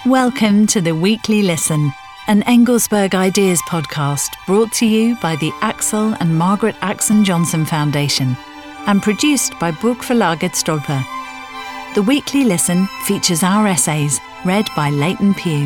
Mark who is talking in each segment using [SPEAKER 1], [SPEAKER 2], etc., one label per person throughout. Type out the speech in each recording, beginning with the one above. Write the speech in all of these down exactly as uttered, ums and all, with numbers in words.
[SPEAKER 1] Welcome to the Weekly Listen, an Engelsberg Ideas podcast brought to you by the Axel and Margaret Axon Johnson Foundation and produced by Burgverlaget Stolper. The Weekly Listen features our essays read by Leighton Pugh.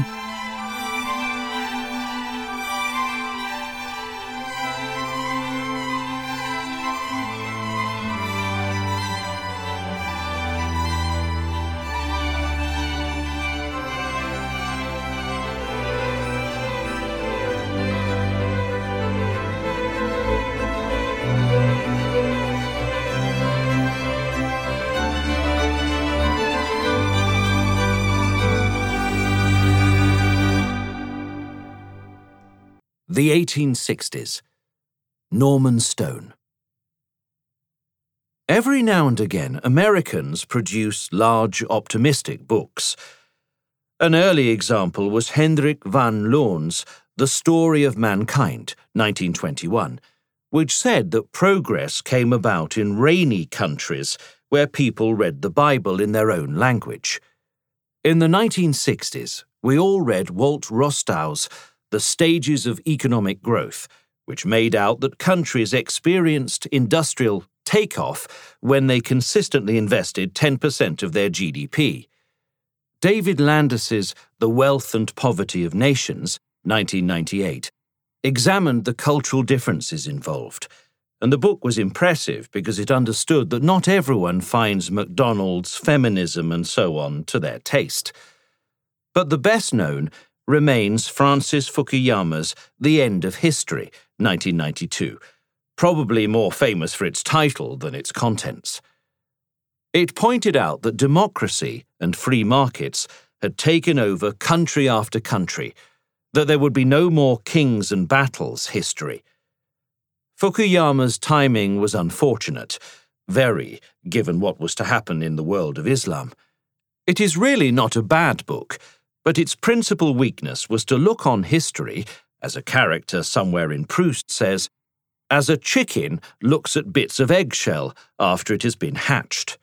[SPEAKER 2] The eighteen sixties. Norman Stone. Every now and again, Americans produce large, optimistic books. An early example was Hendrik van Loon's The Story of Mankind, nineteen twenty-one, which said that progress came about in rainy countries where people read the Bible in their own language. In the nineteen sixties, we all read Walt Rostow's The Stages of Economic Growth, which made out that countries experienced industrial takeoff when they consistently invested ten percent of their G D P. David Landis's The Wealth and Poverty of Nations, nineteen ninety-eight, examined the cultural differences involved, and the book was impressive because it understood that not everyone finds McDonald's, feminism, and so on to their taste. But the best known remains Francis Fukuyama's The End of History, nineteen ninety-two, probably more famous for its title than its contents. It pointed out that democracy and free markets had taken over country after country, that there would be no more kings and battles history. Fukuyama's timing was unfortunate, very, given what was to happen in the world of Islam. It is really not a bad book, but its principal weakness was to look on history, as a character somewhere in Proust says, as a chicken looks at bits of eggshell after it has been hatched.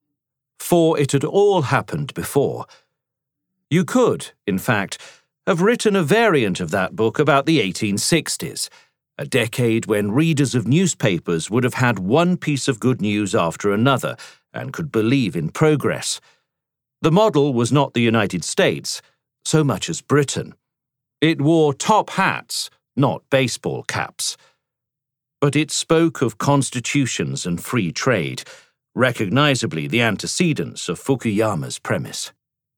[SPEAKER 2] For it had all happened before. You could, in fact, have written a variant of that book about the eighteen sixties, a decade when readers of newspapers would have had one piece of good news after another and could believe in progress. The model was not the United States, so much as Britain. It wore top hats, not baseball caps. But it spoke of constitutions and free trade, recognizably the antecedents of Fukuyama's premise.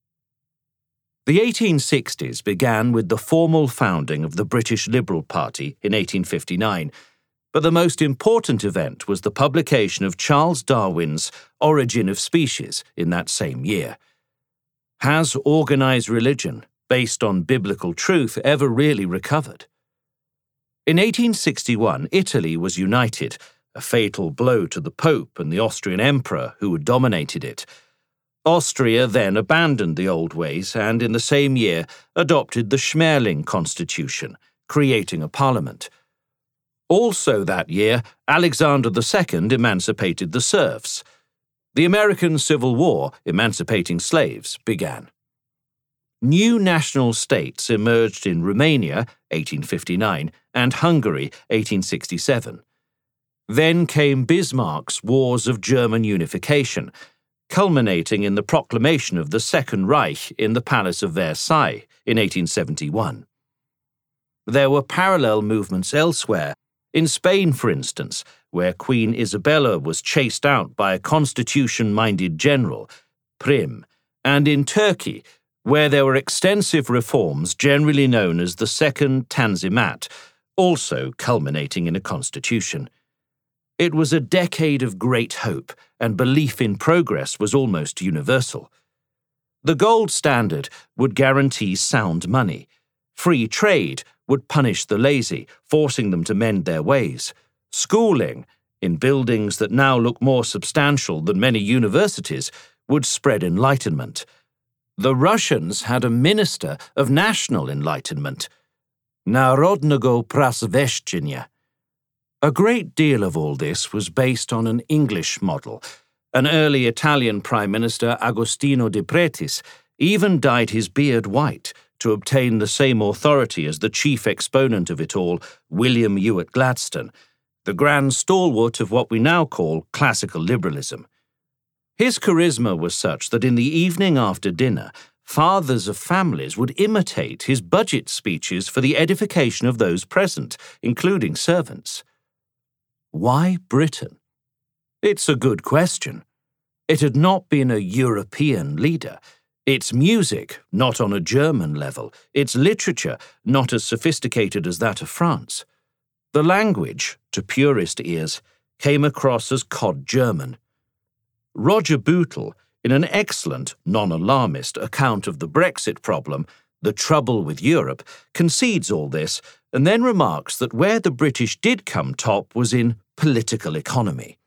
[SPEAKER 2] The eighteen sixties began with the formal founding of the British Liberal Party in eighteen fifty-nine, but the most important event was the publication of Charles Darwin's Origin of Species in that same year. Has organized religion, based on biblical truth, ever really recovered? In eighteen sixty-one, Italy was united, a fatal blow to the Pope and the Austrian Emperor who had dominated it. Austria then abandoned the old ways and, in the same year, adopted the Schmerling Constitution, creating a parliament. Also that year, Alexander the Second emancipated the serfs. The American Civil War, emancipating slaves, began. New national states emerged in Romania, eighteen fifty-nine, and Hungary, eighteen sixty-seven. Then came Bismarck's Wars of German Unification, culminating in the proclamation of the Second Reich in the Palace of Versailles in eighteen seventy-one. There were parallel movements elsewhere, in Spain, for instance, where Queen Isabella was chased out by a constitution-minded general, Prim, and in Turkey, where there were extensive reforms generally known as the Second Tanzimat, also culminating in a constitution. It was a decade of great hope, and belief in progress was almost universal. The gold standard would guarantee sound money. Free trade would punish the lazy, forcing them to mend their ways. Schooling, in buildings that now look more substantial than many universities, would spread enlightenment. The Russians had a minister of national enlightenment, Narodnego Prasveshchenia. A great deal of all this was based on an English model. An early Italian Prime Minister, Agostino de Pretis, even dyed his beard white to obtain the same authority as the chief exponent of it all, William Ewart Gladstone, the grand stalwart of what we now call classical liberalism. His charisma was such that in the evening after dinner, fathers of families would imitate his budget speeches for the edification of those present, including servants. Why Britain? It's a good question. It had not been a European leader. Its music, not on a German level. Its literature, not as sophisticated as that of France. The language, to purist ears, came across as cod German. Roger Bootle, in an excellent, non-alarmist account of the Brexit problem, The Trouble with Europe, concedes all this and then remarks that where the British did come top was in political economy.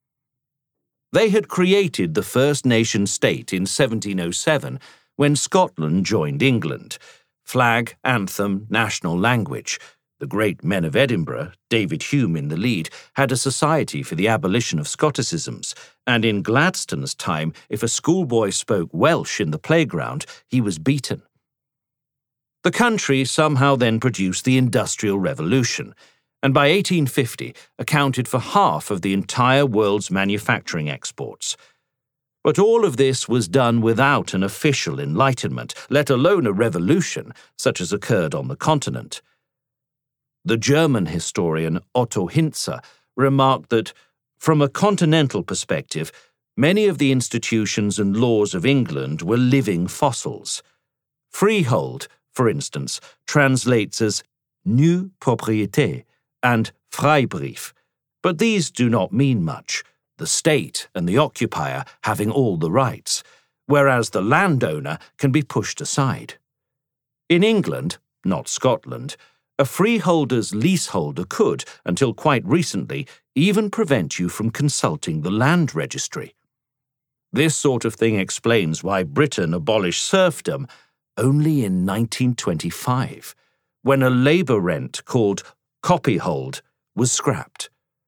[SPEAKER 2] They had created the first nation-state in seventeen oh seven when Scotland joined England. Flag, anthem, national language. The great men of Edinburgh, David Hume in the lead, had a society for the abolition of Scotticisms, and in Gladstone's time, if a schoolboy spoke Welsh in the playground, he was beaten. The country somehow then produced the Industrial Revolution, and by eighteen fifty accounted for half of the entire world's manufacturing exports. But all of this was done without an official enlightenment, let alone a revolution, such as occurred on the continent. The German historian Otto Hintzer remarked that, from a continental perspective, many of the institutions and laws of England were living fossils. Freehold, for instance, translates as nue propriété and Freibrief, but these do not mean much, the state and the occupier having all the rights, whereas the landowner can be pushed aside. In England, not Scotland, a freeholder's leaseholder could, until quite recently, even prevent you from consulting the land registry. This sort of thing explains why Britain abolished serfdom only in nineteen twenty-five, when a labour rent called copyhold was scrapped.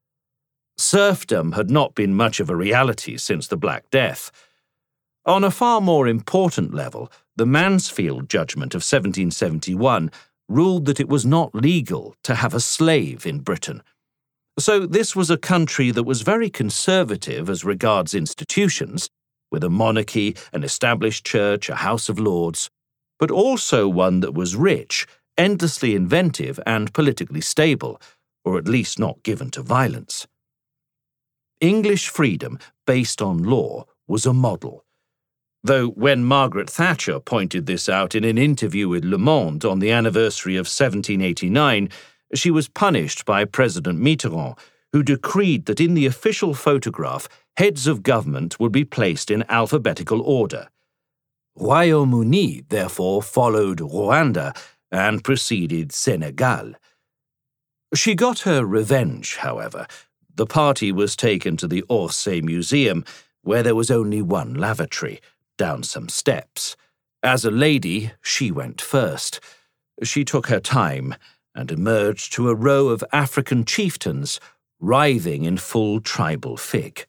[SPEAKER 2] Serfdom had not been much of a reality since the Black Death. On a far more important level, the Mansfield Judgment of seventeen seventy-one ruled that it was not legal to have a slave in Britain. So this was a country that was very conservative as regards institutions, with a monarchy, an established church, a House of Lords, but also one that was rich, endlessly inventive, and politically stable, or at least not given to violence. English freedom, based on law, was a model. Though when Margaret Thatcher pointed this out in an interview with Le Monde on the anniversary of seventeen eighty-nine, she was punished by President Mitterrand, who decreed that in the official photograph, heads of government would be placed in alphabetical order. Royaume-Uni, therefore, followed Rwanda and preceded Senegal. She got her revenge, however. The party was taken to the Orsay Museum, where there was only one lavatory, down some steps. As a lady, she went first. She took her time and emerged to a row of African chieftains, writhing in full tribal fig.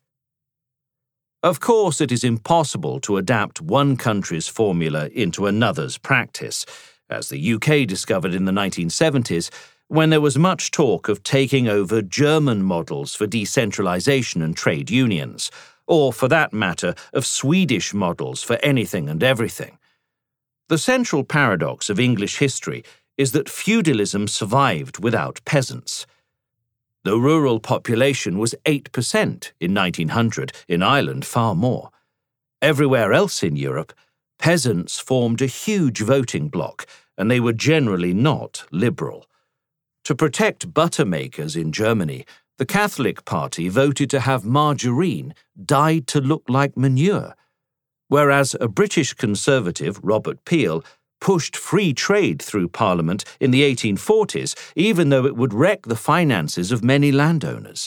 [SPEAKER 2] Of course, it is impossible to adapt one country's formula into another's practice, as the U K discovered in the nineteen seventies, when there was much talk of taking over German models for decentralization and trade unions, or, for that matter, of Swedish models for anything and everything. The central paradox of English history is that feudalism survived without peasants. The rural population was eight percent in nineteen hundred, in Ireland far more. Everywhere else in Europe, peasants formed a huge voting bloc, and they were generally not liberal. To protect butter makers in Germany, the Catholic Party voted to have margarine dyed to look like manure, whereas a British Conservative, Robert Peel, pushed free trade through Parliament in the eighteen forties, even though it would wreck the finances of many landowners.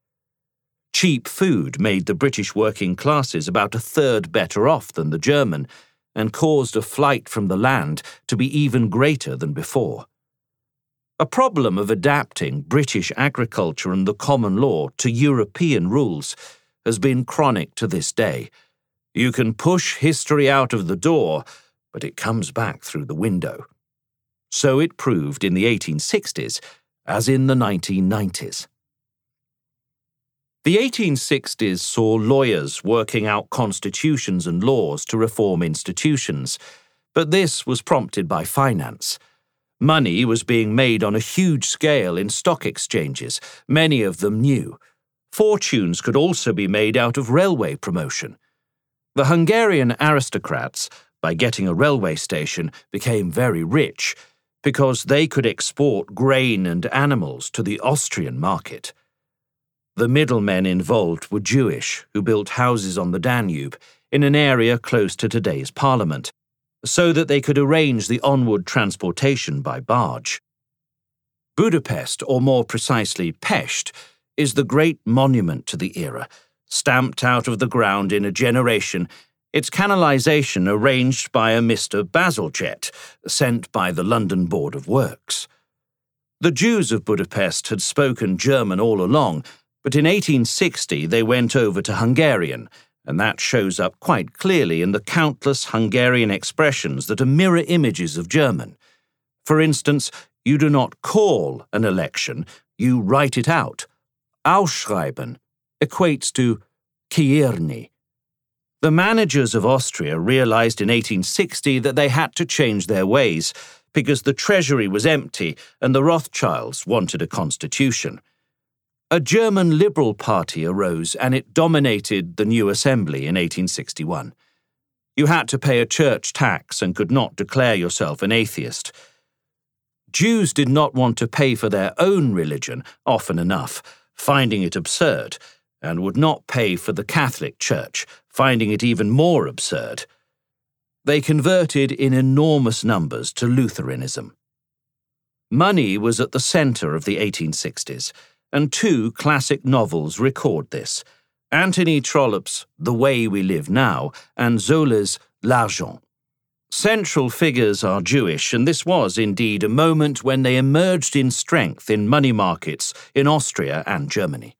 [SPEAKER 2] Cheap food made the British working classes about a third better off than the German, and caused a flight from the land to be even greater than before. A problem of adapting British agriculture and the common law to European rules has been chronic to this day. You can push history out of the door, but it comes back through the window. So it proved in the eighteen sixties, as in the nineteen nineties. The eighteen sixties saw lawyers working out constitutions and laws to reform institutions, but this was prompted by finance. Money was being made on a huge scale in stock exchanges, many of them new. Fortunes could also be made out of railway promotion. The Hungarian aristocrats, by getting a railway station, became very rich because they could export grain and animals to the Austrian market. The middlemen involved were Jewish, who built houses on the Danube, in an area close to today's parliament, so that they could arrange the onward transportation by barge. Budapest, or more precisely Pest, is the great monument to the era, stamped out of the ground in a generation, its canalisation arranged by a Mister Bazalgette, sent by the London Board of Works. The Jews of Budapest had spoken German all along, but in eighteen sixty they went over to Hungarian, and that shows up quite clearly in the countless Hungarian expressions that are mirror images of German. For instance, you do not call an election, you write it out. Ausschreiben equates to kiirni. The managers of Austria realized in eighteen sixty that they had to change their ways because the treasury was empty and the Rothschilds wanted a constitution. A German Liberal Party arose and it dominated the new assembly in eighteen sixty-one. You had to pay a church tax and could not declare yourself an atheist. Jews did not want to pay for their own religion often enough, finding it absurd, and would not pay for the Catholic Church, finding it even more absurd. They converted in enormous numbers to Lutheranism. Money was at the centre of the eighteen sixties, and two classic novels record this, Anthony Trollope's The Way We Live Now and Zola's L'Argent. Central figures are Jewish, and this was indeed a moment when they emerged in strength in money markets in Austria and Germany.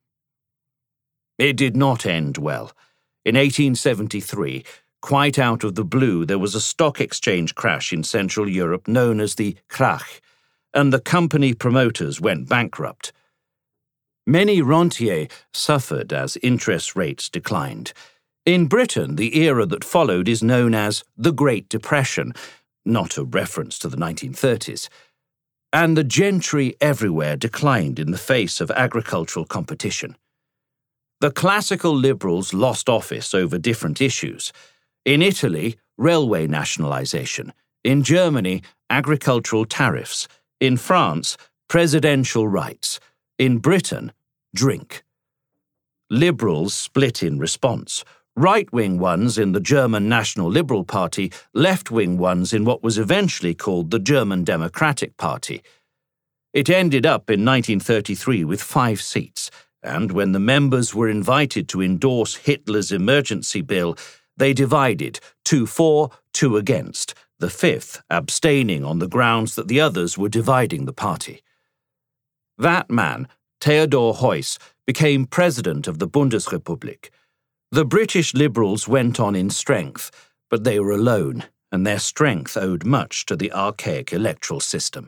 [SPEAKER 2] It did not end well. In eighteen seventy-three, quite out of the blue, there was a stock exchange crash in Central Europe known as the Krach, and the company promoters went bankrupt. Many rentiers suffered as interest rates declined. In Britain, the era that followed is known as the Great Depression, not a reference to the nineteen thirties, and the gentry everywhere declined in the face of agricultural competition. The classical liberals lost office over different issues. In Italy, railway nationalisation. In Germany, agricultural tariffs. In France, presidential rights. In Britain, drink. Liberals split in response. Right-wing ones in the German National Liberal Party, left-wing ones in what was eventually called the German Democratic Party. It ended up in nineteen thirty-three with five seats, and when the members were invited to endorse Hitler's emergency bill, they divided, two for, two against, the fifth abstaining on the grounds that the others were dividing the party. That man, Theodor Heuss, became president of the Bundesrepublik. The British Liberals went on in strength, but they were alone, and their strength owed much to the archaic electoral system.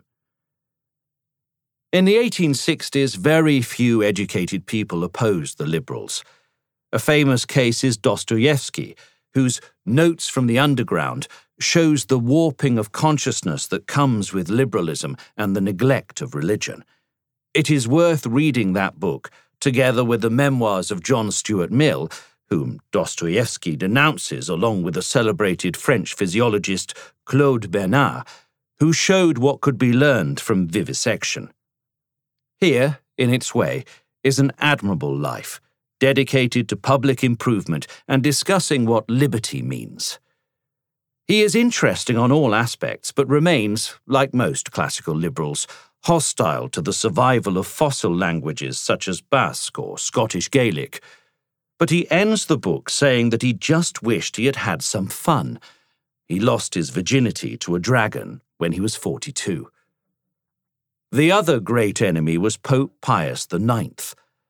[SPEAKER 2] In the eighteen sixties, very few educated people opposed the Liberals. A famous case is Dostoevsky, whose Notes from the Underground shows the warping of consciousness that comes with liberalism and the neglect of religion. It is worth reading that book, together with the memoirs of John Stuart Mill, whom Dostoevsky denounces along with the celebrated French physiologist Claude Bernard, who showed what could be learned from vivisection. Here, in its way, is an admirable life, dedicated to public improvement and discussing what liberty means. He is interesting on all aspects, but remains, like most classical liberals, hostile to the survival of fossil languages such as Basque or Scottish Gaelic. But he ends the book saying that he just wished he had had some fun. He lost his virginity to a dragon when he was forty-two. The other great enemy was Pope Pius the Ninth.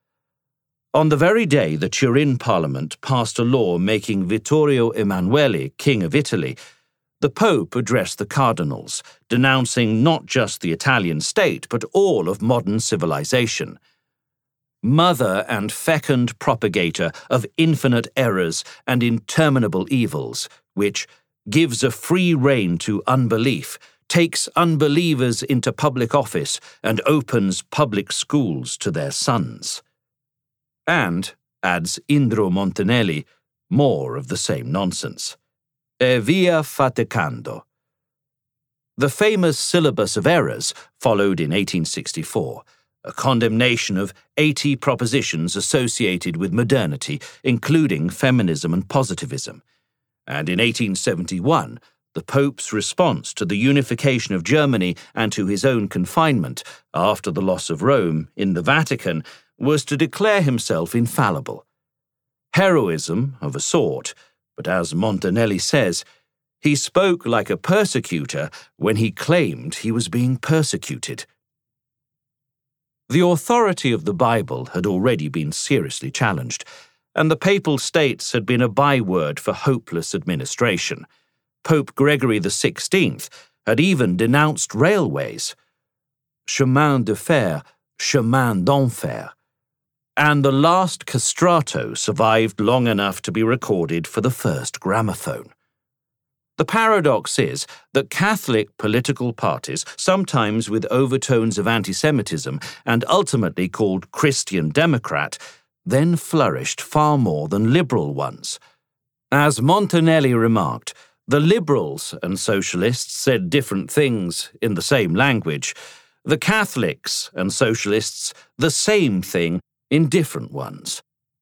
[SPEAKER 2] On the very day the Turin Parliament passed a law making Vittorio Emanuele king of Italy, the Pope addressed the cardinals, denouncing not just the Italian state, but all of modern civilization. Mother and fecund propagator of infinite errors and interminable evils, which gives a free rein to unbelief, takes unbelievers into public office, and opens public schools to their sons. And, adds Indro Montanelli, more of the same nonsense. E via faticando. The famous syllabus of errors followed in eighteen sixty-four, a condemnation of eighty propositions associated with modernity, including feminism and positivism. And in eighteen seventy-one, the Pope's response to the unification of Germany and to his own confinement, after the loss of Rome, in the Vatican, was to declare himself infallible. Heroism, of a sort, but as Montanelli says, he spoke like a persecutor when he claimed he was being persecuted. The authority of the Bible had already been seriously challenged, and the Papal States had been a byword for hopeless administration. Pope Gregory the Sixteenth had even denounced railways. Chemin de fer, chemin d'enfer. And the last castrato survived long enough to be recorded for the first gramophone. The paradox is that Catholic political parties, sometimes with overtones of anti-Semitism and ultimately called Christian Democrat, then flourished far more than liberal ones. As Montanelli remarked, the liberals and socialists said different things in the same language, the Catholics and socialists the same thing in different ones.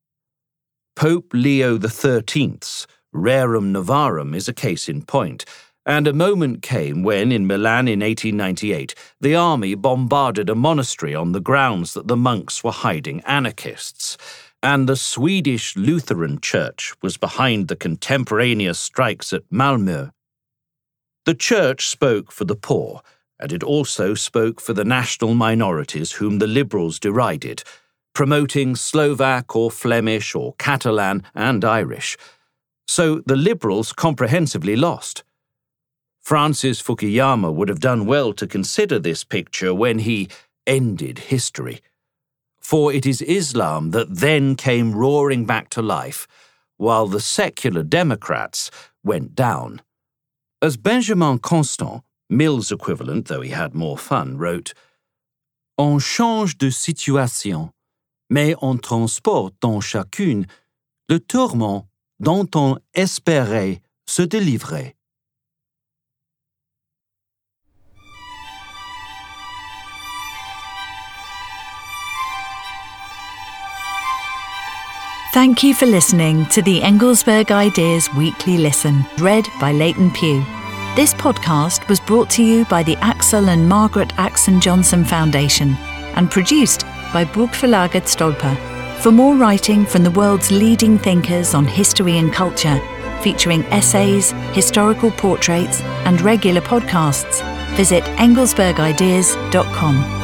[SPEAKER 2] Pope Leo the Thirteenth's Rerum Novarum is a case in point, and a moment came when, in Milan in eighteen ninety-eight, the army bombarded a monastery on the grounds that the monks were hiding anarchists, and the Swedish Lutheran Church was behind the contemporaneous strikes at Malmö. The Church spoke for the poor, and it also spoke for the national minorities whom the liberals derided, promoting Slovak or Flemish or Catalan and Irish. So the liberals comprehensively lost. Francis Fukuyama would have done well to consider this picture when he ended history. For it is Islam that then came roaring back to life, while the secular Democrats went down. As Benjamin Constant, Mill's equivalent, though he had more fun, wrote, On change de situation, mais on transporte dans chacune le tourment dont on espérait se délivrer.
[SPEAKER 1] Thank you for listening to the Engelsberg Ideas Weekly Listen, read by Leighton Pugh. This podcast was brought to you by the Axel and Margaret Axon Johnson Foundation and produced by Bokförlaget Stolpe. For more writing from the world's leading thinkers on history and culture, featuring essays, historical portraits, and regular podcasts, visit engelsberg ideas dot com.